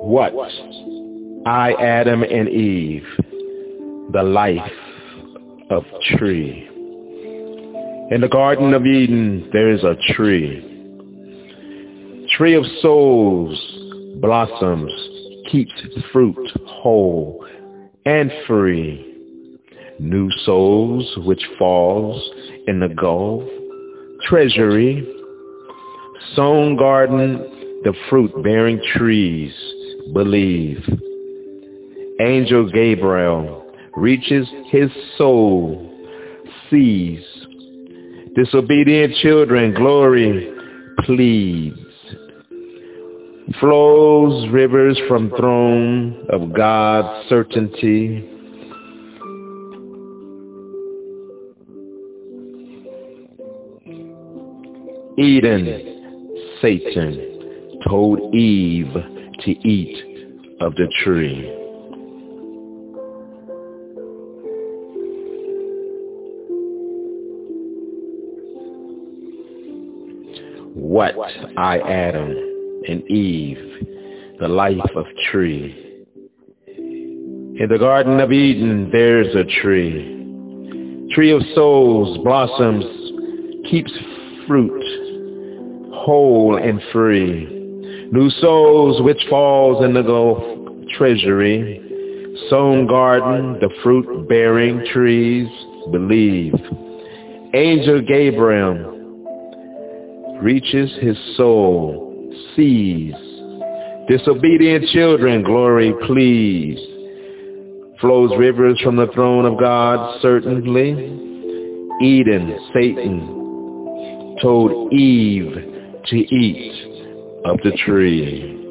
What? I, Adam and Eve, the life of tree. In the Garden of Eden, there is a tree. Tree of souls, blossoms, keeps fruit whole and free. New souls which falls in the gulf, treasury. Sown garden, the fruit-bearing trees, believe. Angel Gabriel reaches his soul, sees. Disobedient children, glory pleads. Flows rivers from throne of God's certainty. Eden, Satan told Eve to eat of the tree. What? I, Adam and Eve, the life of tree. In the Garden of Eden, there's a tree. Tree of souls, blossoms, keeps fruit whole and free. New souls which falls in the gulf, treasury. Sown garden, the fruit-bearing trees, believe. Angel Gabriel reaches his soul, sees. Disobedient children, glory please. Flows rivers from the throne of God, certainly. Eden, Satan told Eve to eat of the tree.